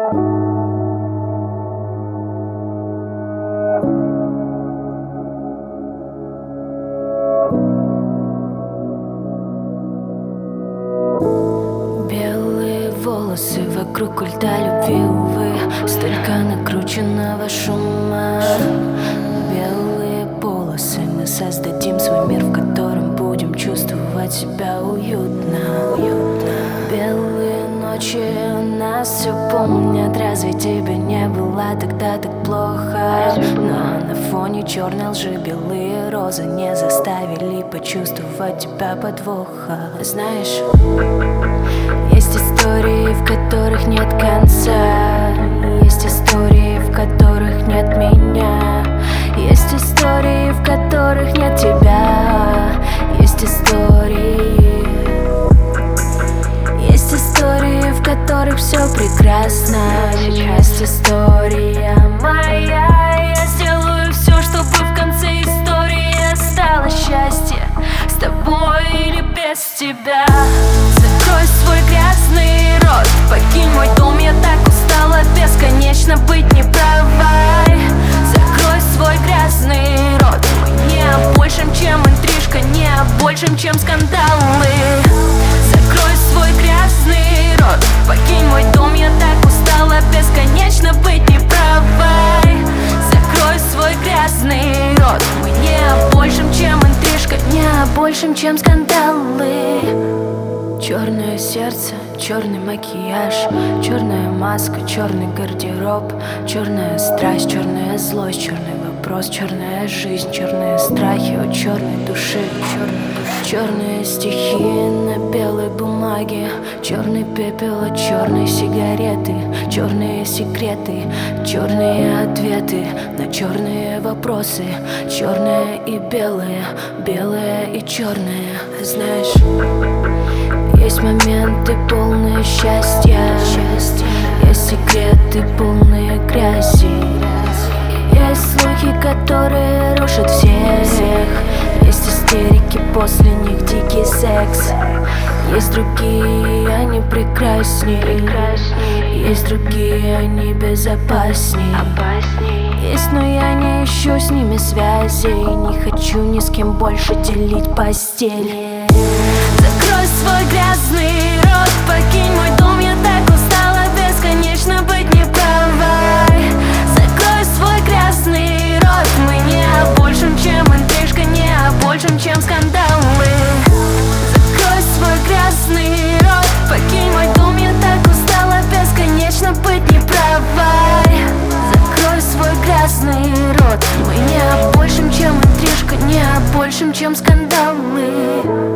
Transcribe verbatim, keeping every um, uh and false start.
Белые волосы вокруг культа любви, увы, столько накрученного шума. Белые полосы, мы создадим свой мир, в котором будем чувствовать себя уютно, уютно. Белые ночи нас все помнят. Разве тебе не было тогда так плохо? Но на фоне черной лжи белые розы не заставили почувствовать тебя подвоха. Знаешь, есть истории, в которых нет конца. Есть истории, в которых нет меня. Есть истории, в которых нет тебя. Есть истории, есть истории, в которых все прекрасно. Есть история моя. Я сделаю все, чтобы в конце истории осталось счастье. С тобой или без тебя. Закрой свой грязный рот, покинь мой дом, я так устала бесконечно быть неправой. Закрой свой грязный рот, мы не о большем, чем интрижка, не о большем, чем скандалы. Закрой свой грязный рот, покинь мой дом, я так устала бесконечно быть неправой. Закрой свой грязный рот, мы не о большем, чем интрижка, не о большем, чем скандалы. Черное сердце, черный макияж, черная маска, черный гардероб, черная страсть, черная злость, черный вопрос, черная жизнь, черные страхи у черной души, черной души. Черные стихи на белой бумаге, черный пепел от черной сигареты, черные секреты, черные ответы на черные вопросы, черное и белое, белое и черное. Знаешь, есть моменты полные счастья, есть секреты полные грязи, есть слухи, которые рушат всех, есть истерики, после них дикий секс. Есть другие, они прекрасней, есть другие, они безопасней. Есть, но я не ищу с ними связей, не хочу ни с кем больше делить постель. Закрой свой грязный рот, покинь мой дом, я так устала бесконечно быть неправой. Закрой свой грязный рот, мы не о большем, чем интрижка, не о большем, чем скандалы. Закрой свой грязный рот, покинь мой дом, я так устала бесконечно быть неправой. Закрой свой грязный рот, мы не о большем, чем интрижка, не о большем, чем скандалы.